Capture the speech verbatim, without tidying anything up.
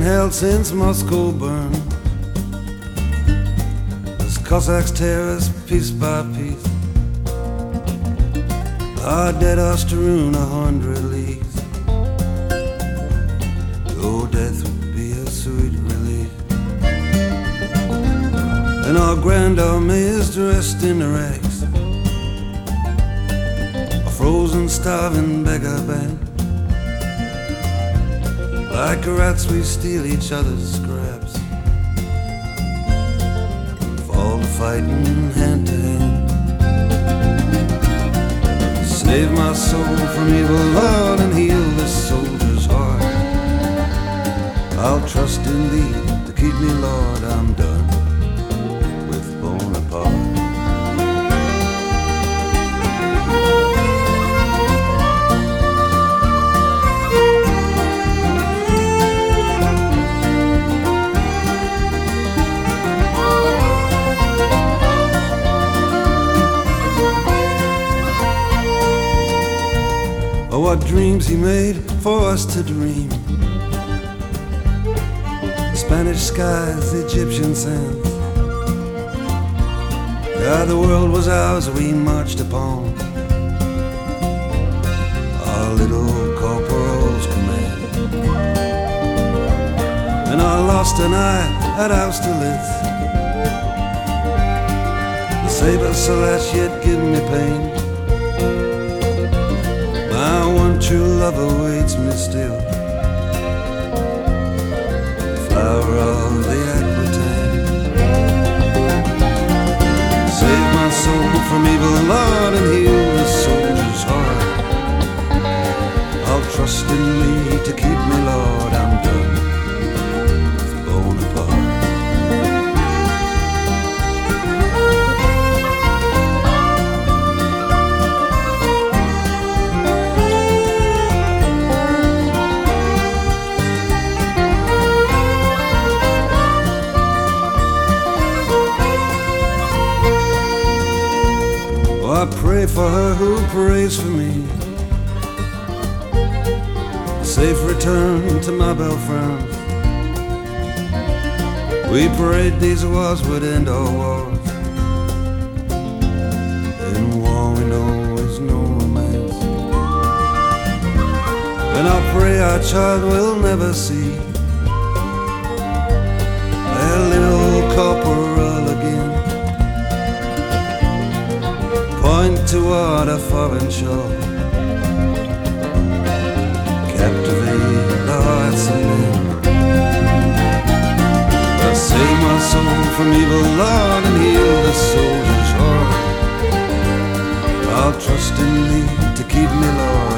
been held since Moscow burned, as Cossacks tear us piece by piece. Our dead are strewn a hundred leagues. Oh, death would be a sweet relief. And our grand army is dressed in rags, a frozen, starving beggar band. Like rats we steal each other's scraps, fall to fighting hand to hand. Save my soul from evil, Lord, and heal this soldier's heart. I'll trust in thee to keep me, Lord. I'm done with Bonaparte. Oh, what dreams he made for us to dream. Spanish skies, Egyptian sands. Yeah, the world was ours, we marched upon our little corporal's command. And I lost an eye at Austerlitz. The saber slash yet give me pain. My one true love awaits me still, flower of the Aquitaine. Save my soul from evil, Lord, and heal this soldier's heart. I'll trust in thee to keep me, Lord. I'm done with Bonaparte. I pray for her who prays for me, a safe return to my belle France. We prayed these wars would end all wars. In war we know is no romance. And I pray our child will never see their little corporal again. Point toward a foreign shore, captivate the hearts of men. I'll save my soul from evil, Lord, and heal the soldier's heart. I'll trust in thee to keep me, Lord.